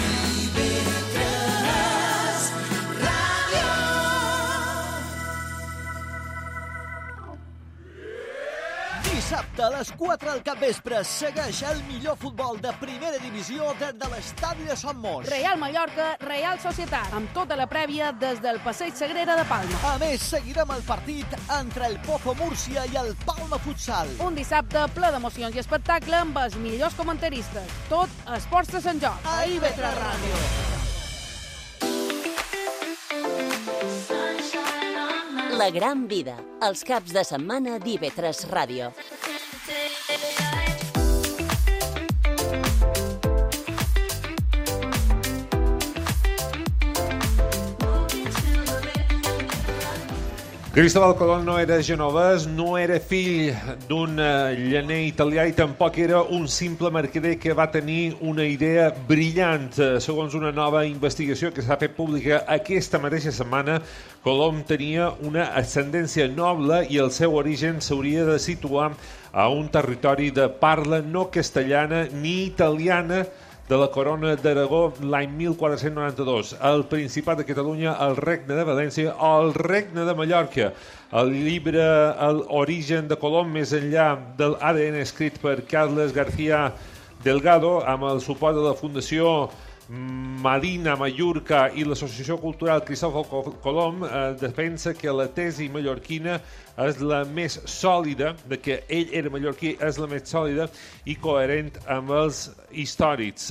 Dissabte a les 4 del capvespre segueix el millor futbol de primera divisió des de l'estadi de Son Mos. Real Mallorca, Real Societat, amb tota la prèvia des del passeig Sagrera de Palma. A més, seguirem el partit entre el Pozo Múrcia i el Palma Futsal. Un dissabte ple d'emocions i espectacle amb els millors comentaristes. Tot a Esports de Sant Joan. A IV3 Ràdio. La Gran Vida, els caps de setmana d'IV3 Ràdio. Cristóbal Colón no era genovès, no era fill d'un llaner italià i tampoc era un simple mercader que va tenir una idea brillant. Segons una nova investigació que s'ha fet pública aquesta mateixa setmana, Colom tenia una ascendència noble i el seu origen s'hauria de situar a un territori de parla no castellana ni italiana de la Corona d'Aragó l'any 1492, el Principat de Catalunya, el Regne de València o el Regne de Mallorca. El llibre El origen de Colom, més enllà del ADN escrit per Carles García Delgado, amb el suport de la Fundació Marina Mallorca i l'Associació Cultural Cristóbal Colom, defensa que la tesi mallorquina és la més sòlida, de que ell era mallorquí, és la més sòlida i coherent amb els històrics.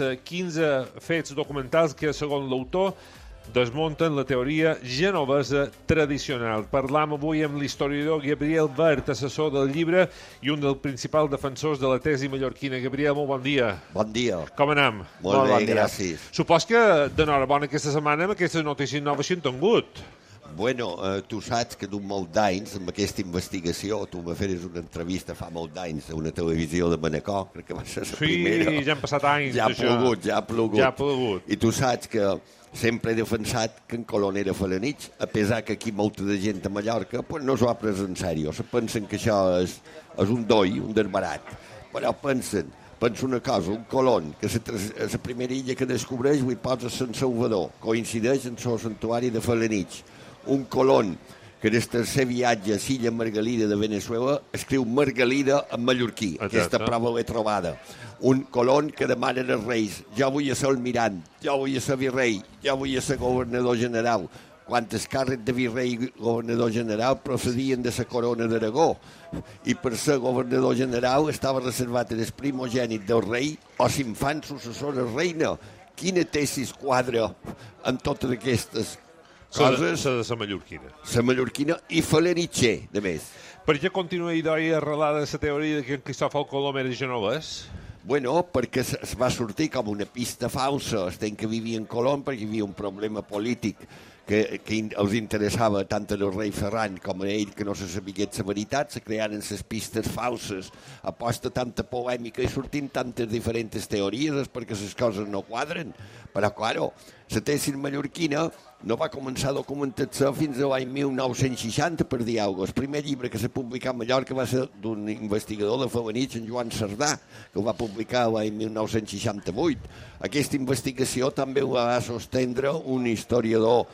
15 fets documentals que, segons l'autor, desmunten la teoria genovesa tradicional. Parlam avui amb l'historiador Gabriel Bert, assessor del llibre i un dels principals defensors de la tesi mallorquina. Gabriel, molt bon dia. Bon dia. Com anem? Molt bé, gràcies. Supos que d'enhorabona aquesta setmana amb aquestes notícies noves s'hi han tingut. Bueno, tu saps que d'un molt d'anys, amb aquesta investigació, tu me feres una entrevista fa molt d'anys a una televisió de Manacor, crec que va ser la primera. Sí, ja han passat anys. Ja ha plogut. I tu saps que sempre he defensat que en Colón era falanitx, a pesar que aquí molta de gent a Mallorca pues no s'ho ha pres en sèrio. Se pensen que això és un doi, un desbarat. Però pensa una cosa, un Colón, que la primera illa que descobreix ho hi posa Sant Salvador, coincideix en el santuari de falanitx. Un Colón que des del seu viatge a l'illa Margalida de Venezuela escriu Margalida en mallorquí. Aquesta prova l'he trobada. Un Colón que demana als reis: jo vull ser almirant, jo vull ser virrei, jo vull ser governador general. Quantes càrrecs de virrei i governador general procedien de la corona d'Aragó. I per ser governador general estava reservat el primogènit del rei o l'infant successor del reina. Quina tesis quadra amb totes aquestes coses? La mallorquina. La mallorquina i falanitxer, de més. Per què continua idoi arrelada la teoria que en Cristóbal Colom era genovès? Bueno, perquè es va sortir com una pista falsa. Estem que vivia en Colom perquè hi havia un problema polític que els interessava tant al rei Ferran com a ell, que no se sabia la veritat, se crearen les pistes falses, aposta tanta polèmica i sortint tantes diferents teories perquè les coses no quadren. Però, claro, la tesi mallorquina no va començar a documentar-se fins a l'any 1960, per dir alguna cosa. El primer llibre que s'ha publicat a Mallorca va ser d'un investigador de falanitx, en Joan Cerdà, que ho va publicar l'any 1968. Aquesta investigació també ho va sostendre un historiador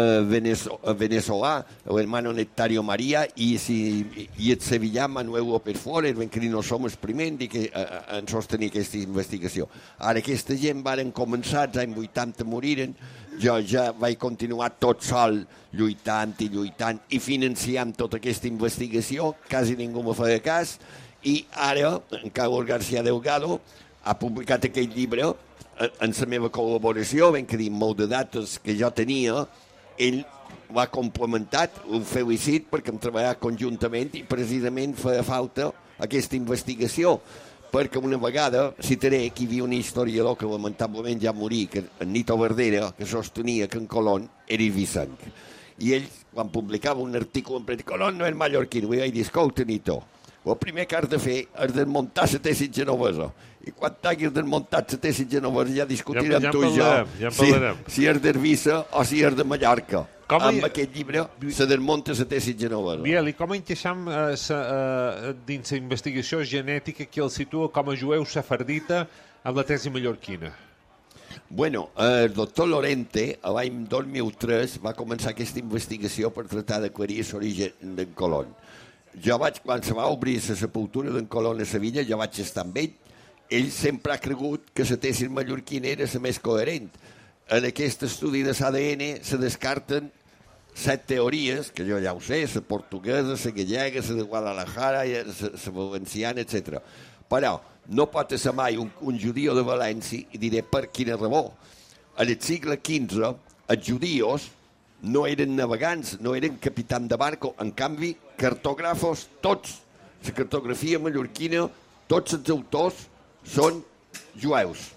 venezolà, l'hermano Nectario María, i el sevillà Manuel López Flores, ben que no som els primers en sostenir aquesta investigació. Ara, aquesta gent varen començar, als anys 80 moriren, jo ja vaig continuar tot sol lluitant i financiant tota aquesta investigació, quasi ningú me feia cas, i ara en Carlos García Delgado ha publicat aquell llibre en la meva col·laboració, ben que dir, molt de dates que jo tenia, ell ho ha complementat, ho felicit perquè hem treballat conjuntament i precisament feia falta aquesta investigació, perquè una vegada citaré que hi havia un historiador que lamentablement ja morí, que en Nito Verdera, que sostenia que en Colón era ibicenc. I ell, quan publicava un article en premsa, Colón no és mallorquí, i vaig dir, escolta, Nito, el primer que has de fer és desmuntar la tesi genovesa. I quan t'haguis desmuntat la tesi genovesa ja discutirem tu i jo si és d'Eivissa o si és de Mallorca. Amb aquest llibre se desmunta la tesi genovesa. Biel, i com encaixam dins la investigació genètica que el situa com a jueu sefardita amb la tesi mallorquina? Bueno, el doctor Lorente, l'any 2003, va començar aquesta investigació per tractar d'aclarir l'origen d'en Colón. Jo vaig, quan se va obrir la sepultura d'en Colón a Sevilla, jo vaig estar amb ell. Ell sempre ha cregut que la tesi mallorquina era la més coherent. En aquest estudi de l'ADN se descarten 7 teories, que jo ja ho sé, la portuguesa, la gallega, la de Guadalajara, la valenciana, etc. Però no pot ser mai un judio de València, i diré per quina raó. En el segle XV, els judios no eren navegants, no eren capitans de barco, en canvi, cartògrafos, tots. La cartografia mallorquina, tots els autors són jueus.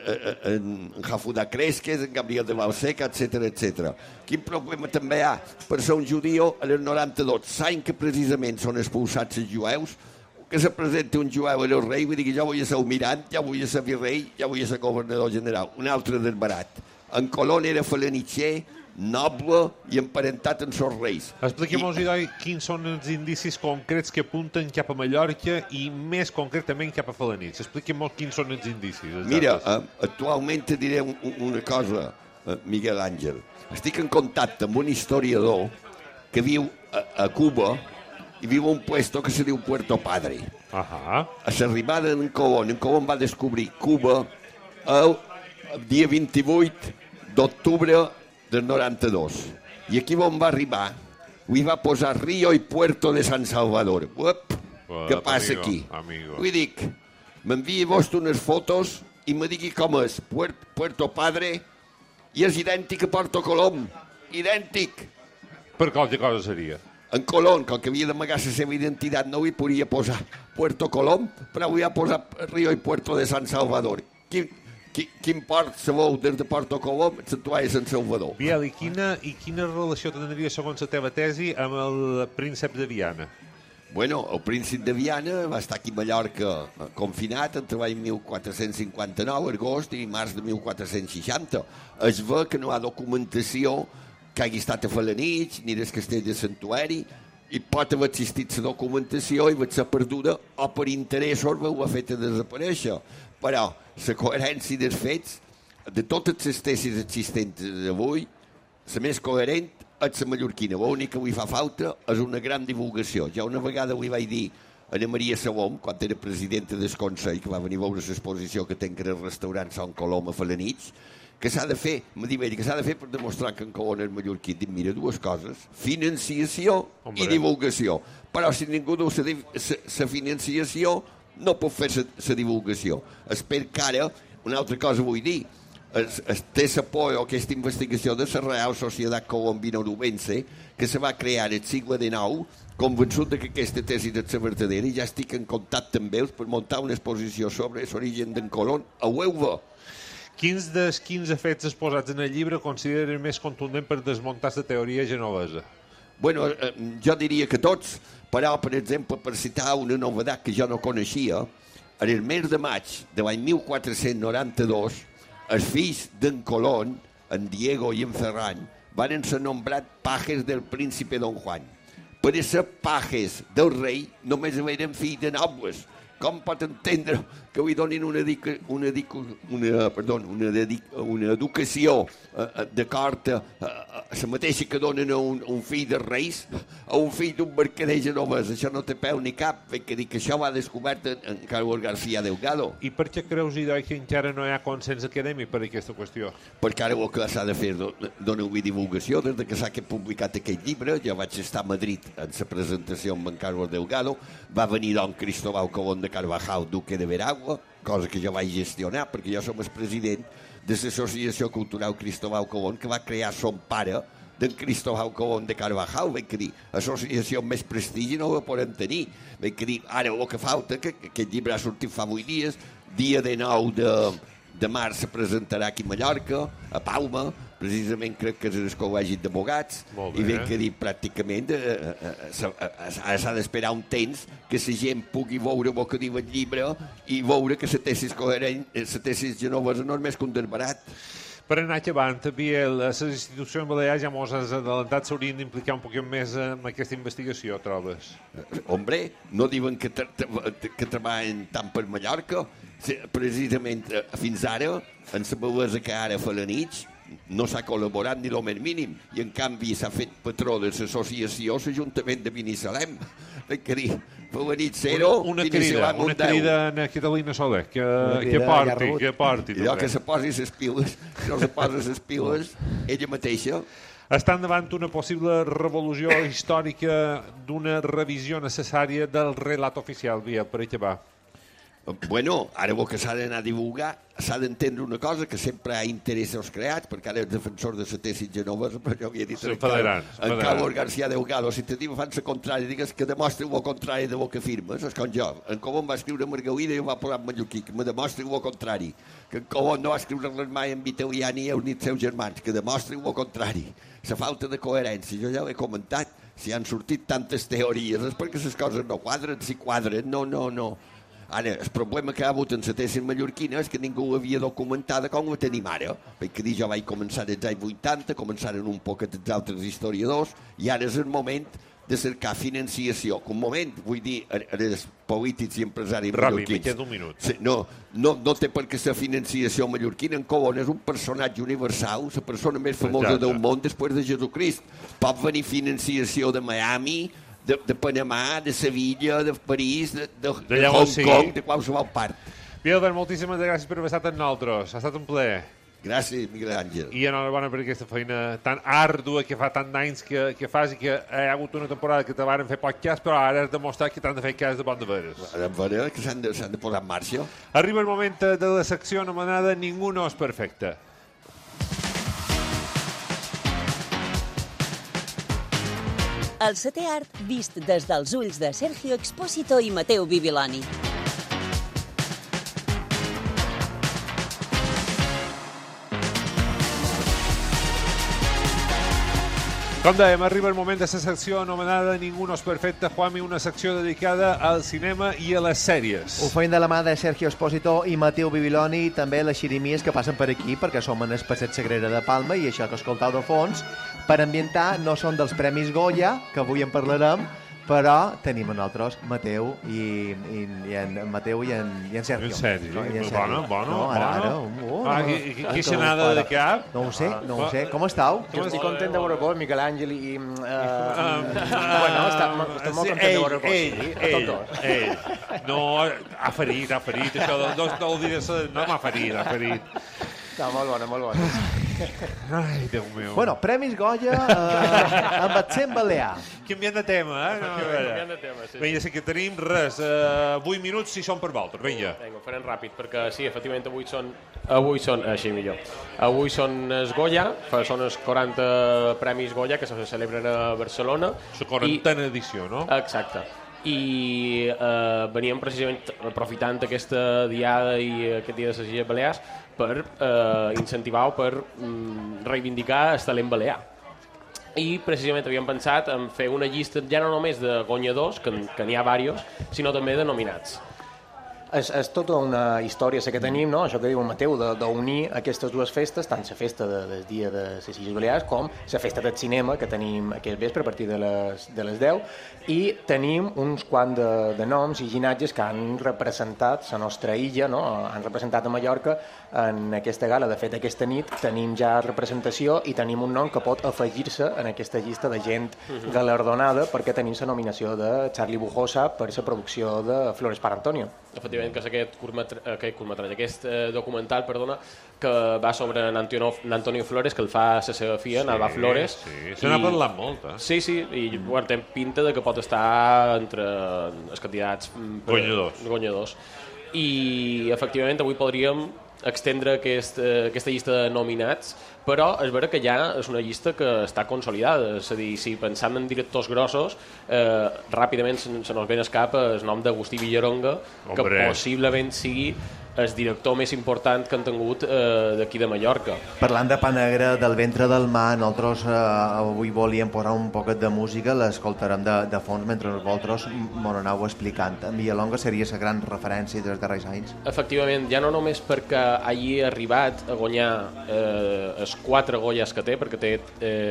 En Jafudà Cresques, en Gabriel de Balseca, etc. Quin problema també hi ha per ser un judio en el 92, l'any que precisament són expulsats els jueus, que se presenta un jueu en el rei, vull dir que jo vull ser almirant, ja vull ser virrei, ja vull ser governador general, un altre desbarat. En Colón era falanitxer, noble i emparentat amb els reis. Expliquem-nos, Idoi, quins són els indicis concrets que apunten cap a Mallorca i més concretament cap a Felanitx. Expliquem-nos quins són els indicis. Mira, actualment te diré una cosa, Miguel Àngel. Estic en contacte amb un historiador que viu a Cuba i viu a un puesto que se diu Puerto Padre. A l'arribada d'en Colón va descobrir Cuba el dia 28 d'octubre del 92. I aquí on va arribar, hi va posar Río i Puerto de San Salvador. Què passa aquí? Vull dir, m'envia vostè unes fotos i me digui com és Puerto Padre i és idèntic a Puerto Colom. Idèntic. Per qualque cosa seria? En Colón, com que havia d'amagar la seva identitat, no hi podia posar Puerto Colom, però hi ha posat Río i Puerto de San Salvador. Quin port se veu des de Puerto Colom, s'actuava a Sant Salvador. Biel, i quina relació tindria, segons la teva tesi, amb el príncep de Viana? Bueno, el príncep de Viana va estar aquí a Mallorca confinat entre l'any 1459, agost, i març de 1460. Es ve que no hi ha documentació que hagi estat a Felanitx, ni del castell de Santuari, i pot haver existit la documentació i va ser perduda o per interessos ho ha fet desaparèixer. Però la coherència dels fets, de totes les tesis existents d'avui, la més coherent és la mallorquina. L'únic que li fa falta és una gran divulgació. Ja una vegada li vaig dir a Ana Maria Salom, quan era presidenta del Consell, que va venir a veure l'exposició que tenc al restaurant Sant Colom a Felanitx, que s'ha de fer, me diu ell, que s'ha de fer per demostrar que en Colom és mallorquí. Dic, mira, dues coses, financiació i divulgació. Però si ningú diu la financiació, no pot fer la divulgació. Espero que ara, una altra cosa vull dir, té l'apoyo a aquesta investigació de la Real Societat Colombino-Orubense, que se va crear al segle XIX, convençut que aquesta tesi és la verdadera, i ja estic en contacte amb ells per muntar una exposició sobre l'origen d'en Colón a Huelva. Quins dels 15 fets exposats en el llibre consideren més contundent per desmuntar la teoria genovesa? Bueno, jo diria que tots, però, per exemple, per citar una novetat que jo no coneixia, en el mes de maig de l'any 1492, els fills d'en Colón, en Diego i en Ferran, van ser nombrats pajes del príncipe Don Juan. Per ser pajes del rei només eren fills de nobles. Com pot entendre que li donin una educació d'acord a la mateixa que donen a un fill de reis, a un fill d'un mercader genovès? Això no té peu ni cap, perquè dic que això va descobert en Carlos García Delgado. I per què creus, Idoi, que encara no hi ha consens acadèmic per aquesta qüestió? Perquè ara el que s'ha de fer donar-li divulgació. Des que s'ha publicat aquest llibre, jo vaig estar a Madrid en la presentació amb en Carlos Delgado, va venir don Cristóbal Colón de de Carvajal, Duque de Veragua, cosa que jo vaig gestionar, perquè jo som el president de l'Associació Cultural Cristóbal Colón, que va crear son pare d'en Cristóbal Colón de Carvajal. Vaig dir, associació amb més prestigi no la podem tenir. Vaig dir, ara el que falta, que aquest llibre ha sortit fa 8 dies, dia de 9 de març se presentarà aquí a Mallorca, a Palma, precisament crec que és el col·legi d'advocats, i ben que dir, pràcticament s'ha d'esperar un temps que la gent pugui veure el que diu el llibre i veure que la tesis genovesa no és més que un desbarat. Per anar acabant, Biel, les institucions balears ja mos has adelantat, s'haurien d'implicar un poquet més en aquesta investigació, trobes? Hombre, no diuen que treballen tant per Mallorca. Precisament fins ara, en la bellesa que ara fa la nit, no s'ha col·laborat ni el més mínim, i en canvi s'ha fet patró de l'associació l'Ajuntament de Binissalem. Que dir, fa la nit 0, una crida a Catalina Soler, que porti. Allò que se posi les piles, si no se posa les piles, ella mateixa. Estan davant una possible revolució històrica d'una revisió necessària del relat oficial, Biel, per acabar. Bueno, ara el que s'ha d'anar a divulgar, s'ha d'entendre una cosa, que sempre hi ha interessos creats, perquè ara els defensors de la tesis genovesa, però jo havia dit en Carlos García Delgado, si te diuen fan la contrària, digues que demostri el contrari de el que firmes, és com jo. En Colom va escriure Margalida i ho va posar en mallorquí, que me demostri el contrari. Que en Colom no va escriure res mai en italià ni els seus germans, que demostri el contrari. La falta de coherència, jo ja ho he comentat, si han sortit tantes teories, és perquè les coses no quadren, si quadren, no. Ara, el problema que ha hagut en la tesis mallorquina és que ningú l'havia documentada com la tenim ara. Perquè jo vaig començar als anys 80, començaren un poquet els altres historiadors, i ara és el moment de cercar financiació. Un moment, vull dir, els polítics i empresaris mallorquins. Rabi, me queda un minut. No té per què ser financiació mallorquina. En Colón és un personatge universal, la persona més famosa del món després de Jesucrist. Pot venir financiació de Miami, de Panamà, de Sevilla, de París, de Hong Kong, de qualsevol part. Bielber, moltíssimes gràcies per haver estat amb nosaltres. Ha estat un plaer. Gràcies, Miguel Àngel. I enhorabona per aquesta feina tan àrdua que fa tant d'anys que fas, i que hi ha hagut una temporada que te varen fer podcast, però ara has demostrat que t'han de fer cas de bon de veres. De veres, que s'han de posar en marxa. Arriba el moment de la secció anomenada Ningú no és perfecte. El setè art vist des dels ulls de Sergio Expósito i Mateu Bibiloni. Com dèiem, arriba el moment de la secció anomenada Ningú no és perfecte. Juanmi, una secció dedicada al cinema i a les sèries. Ho feim de la mà de Sergio Expósito i Mateu Bibiloni, i també les xirimies que passen per aquí, perquè som en el Passeig Sagrera de Palma, i això que escoltau de fons, per ambientar, no són dels Premis Goya, que avui en parlarem, però tenim a nosaltres Mateu i en Sergio. En sèrio? Bona. Ara. Qui se n'ha de cap? No ho sé. Com estàu? Jo estic content de veure vos, Miquel Àngel, i... Bueno, estic molt content de veure vos. Ell. No, ha ferit, això no ho diré, no m'ha ferit. No, molt bona. Ai, Déu meu. Bueno, Premis Goya amb accent balear. Canviant de tema, Canviant de tema, sí. Vinga, sí que tenim res, 8 minuts si són per vosaltres, vinga. Ho farem ràpid, perquè sí, efectivament avui són així millor. Avui són els Goya, són els 40 Premis Goya que se celebren a Barcelona. La 40a edició, no? Exacte. I veníem precisament aprofitant aquesta diada i aquest dia de les Illes Balears per incentivar o per reivindicar el talent balear. I precisament havíem pensat en fer una llista ja no només de guanyadors, que n'hi ha diversos, sinó també de nominats. És tota una història que tenim, no? Això que diu el Mateu, d'unir aquestes dues festes, tant la festa del dia de les Illes Balears com la festa del cinema que tenim aquest vespre a partir de les 10, i tenim uns quants de noms i llinatges que han representat la nostra illa, no? Han representat a Mallorca en aquesta gala. De fet, aquesta nit tenim ja representació i tenim un nom que pot afegir-se en aquesta llista de gent galardonada, perquè tenim la nominació de Charlie Bujosa per la producció de Flores para Antonio. Efectivament, efectivament, que és aquest documental, que va sobre Antonio Flores, que el fa la seva filla, Alba Flores. Sí, se n'ha parlat molt, eh? Sí, i té pinta de que pot estar entre els candidats guanyadors. I, efectivament, avui podríem extendre aquesta llista de nominats, però és vera que ja és una llista que està consolidada, és a dir, si pensam en directors grossos, ràpidament se nos ven al cap el nom d'Agustí Villaronga, que possiblement sigui el director més important que han tingut d'aquí de Mallorca. Parlant de Pa Negre, del ventre del mar, nosaltres avui volíem posar un poquet de música, l'escoltarem de fons mentre vosaltres m'ho aneu explicant. En Villalonga seria la gran referència dels darrers anys? Efectivament, ja no només perquè hagi arribat a guanyar els 4 Goyas que té, perquè té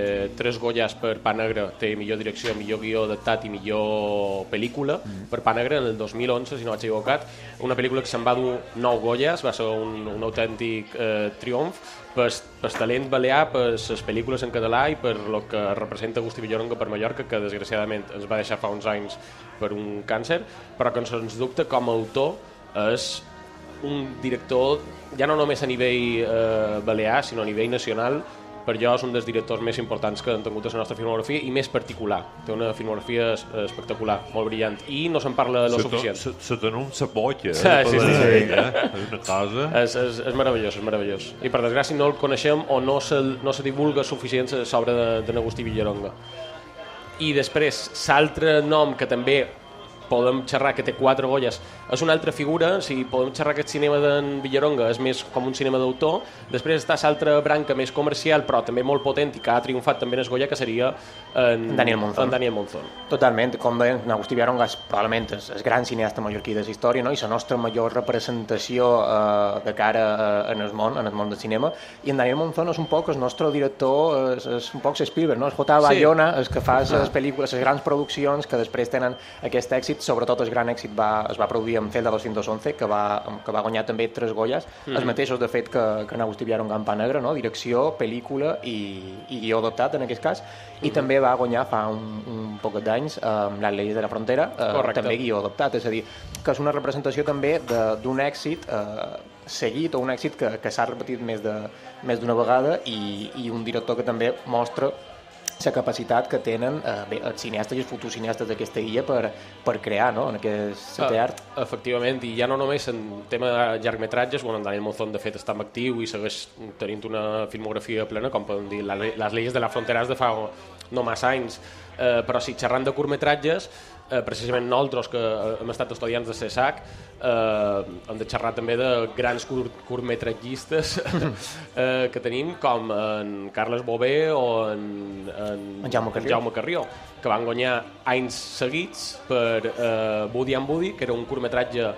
3 Goyas per Pa Negre, té millor direcció, millor guió adaptat i millor pel·lícula, per Pa Negre en el 2011, si no vaig equivocat, una pel·lícula que se'n va dur 9 Goyas, va ser un autèntic triomf per talent balear, per les pel·lícules en català i per el que representa Agustí Villaronga per Mallorca, que desgraciadament ens va deixar fa uns anys per un càncer, però que sens dubte com a autor és un director ja no només a nivell balear, sinó a nivell nacional. Per jo és un dels directors més importants que han tingut a la nostra filmografia i més particular. Té una filmografia espectacular, molt brillant, i no se'n parla lo suficient. Se tenim sa boia, sí. És una cosa... És meravellós, és meravellós. I per desgràcia no el coneixem o no se divulga suficient sobre de Agustí Villaronga. I després, l'altre nom que també podem xerrar, que té 4 Goyas, és una altra figura. Si podem xerrar aquest cinema d'en Villaronga és més com un cinema d'autor. Després està l'altra branca més comercial, però també molt potent i que ha triomfat també en el Goya, que seria en Daniel Monzón. Totalment, com deien, Agustí Villaronga és probablement el gran cineasta mallorquí de la història, no? I la nostra major representació de cara en el món del cinema. I en Daniel Monzón és un poc el nostre director, és un poc Spielberg, no? És J. Bayona, el que fa les pel·lícules, les grans produccions que després tenen aquest èxit. Sobretot el gran èxit es va produir amb Celda 211, que va guanyar també 3 Goyas, els mateixos de fet que en Agustí Villaronga en Pa Negre, no? Direcció, pel·lícula i guió adaptat en aquest cas, i també va guanyar fa un poc d'anys amb Las leyes de la frontera, també guió adaptat, és a dir, que és una representació també d'un èxit seguit o un èxit que s'ha repetit més d'una vegada i un director que també mostra la capacitat que tenen els cineastes i els futurs cineastes d'aquesta illa per crear, no?, en aquest art. Efectivament, i ja no només en tema de llargmetratges, en Daniel Monzón de fet està actiu i segueix tenint una filmografia plena, com podem dir, Les leyes de la frontera de fa no massa anys, però si xerrant de curtmetratges, precisament nosaltres que hem estat estudiants de CESAC hem de xerrar també de grans curtmetratgistes que tenim, com en Carles Bové o en Jaume Carrió, que van guanyar anys seguits per Woody and Woody, que era un curtmetratge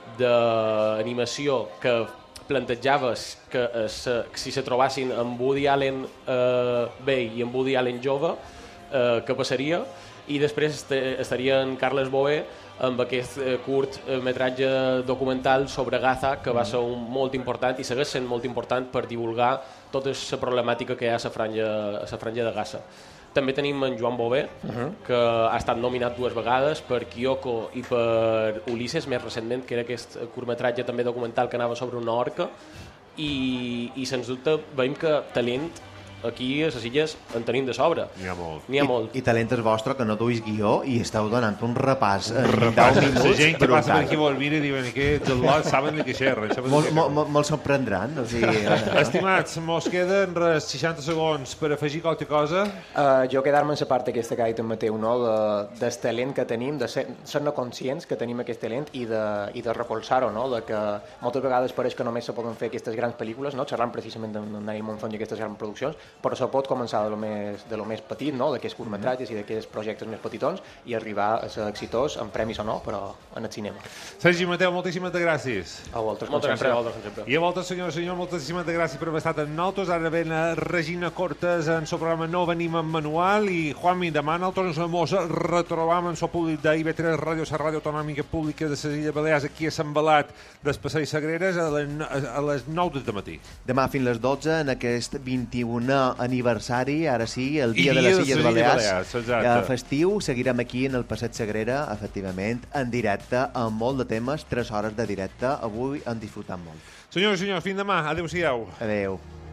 d'animació que plantejava que si se trobassin amb Woody Allen vell i amb Woody Allen jove, què passaria? I després estaria en Carles Bové amb aquest curt metratge documental sobre Gaza, que va ser molt important i segueix sent molt important per divulgar tota la problemàtica que hi ha a la franja de Gaza. També tenim en Joan Bové, que ha estat nominat 2 vegades per Kyoko i per Ulisses, més recentment, que era aquest curtmetratge també documental que anava sobre una orca, i sens dubte veiem que talent aquí a les illes en tenim de sobre. N'hi ha molt. N'hi ha molt. I talent és vostre, que no duis guió i esteu donant un repàs en 10 minuts. La gent que passa per aquí vol mirar i diuen que els lots saben de què xerren. Me'l sorprendran. Estimats, mos queden 60 segons per afegir qualque cosa. Jo quedar-me en la part aquesta que ha dit en Mateu, no? Del talent que tenim, de ser-ne conscients que tenim aquest talent i de recolzar-ho, no? De que moltes vegades pareix que només se poden fer aquestes grans pel·lícules, no? Xerrant precisament de Daniel Monzón i aquestes grans produccions, però se pot començar de lo més petit, no? D'aquests curtmetratges i d'aquests projectes més petitons i arribar a ser exitós, amb premis o no, però en el cinema. Sergi Mateu, moltíssimes gràcies. A vosaltres, com sempre. I a vosaltres, senyor, moltíssimes gràcies per haver estat amb nosaltres. Ara ven a Regina Cortes en el programa No Venim en Manual i Juanmi, demà nosaltres ens retrobam en el públic d'IV3 Ràdio, la ràdio autonòmica pública de les Illes Balears, aquí a Sant Balat del Passeig Sagreres a les 9 del matí. Demà fins les 12 en aquest 21 aniversari, ara sí, el dia de les Illes Balears. Festiu, seguirem aquí en el Passeig Sagrera, efectivament, en directe, amb molt de temes, 3 hores de directe. Avui hem disfrutat molt. Senyors i senyors, fins demà. Adéu-siau. Adéu.